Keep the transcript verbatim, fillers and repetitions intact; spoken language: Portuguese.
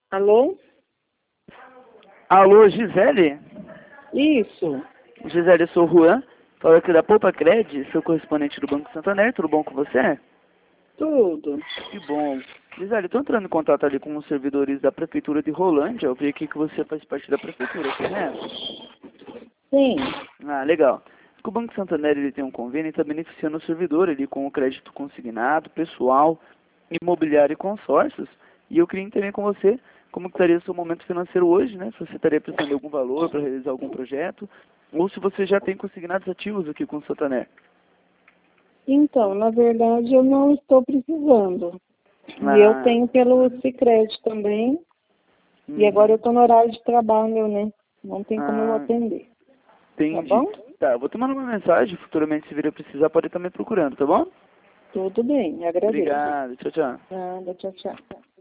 Alô? Alô, Gisele? Isso. Gisele, eu sou o Juan, falo aqui da Poupa Cred, sou correspondente do Banco Santander, tudo bom com você? Tudo. Que bom. Gisele, estou entrando em contato ali com os servidores da Prefeitura de Rolândia, eu vi aqui que você faz parte da Prefeitura, correto? Sim. Ah, legal. O Banco Santander ele tem um convênio e está beneficiando o servidor ali com o crédito consignado, pessoal, imobiliário e consórcios. E eu queria entender com você como que estaria o seu momento financeiro hoje, né? Se você estaria precisando de algum valor para realizar algum projeto, ou se você já tem consignados ativos aqui com o Santander. Então, na verdade, eu não estou precisando. E eu Ah, tenho pelo Sicredi também. E agora eu uhum. estou no horário de trabalho, né? Não tem como eu Ah, atender. Tá entendi. bom? Tá, eu vou te mandar uma mensagem, futuramente se vir a precisar, pode estar me procurando, tá bom? Tudo bem, agradeço. Obrigado, tchau, tchau. Nada, tchau, tchau.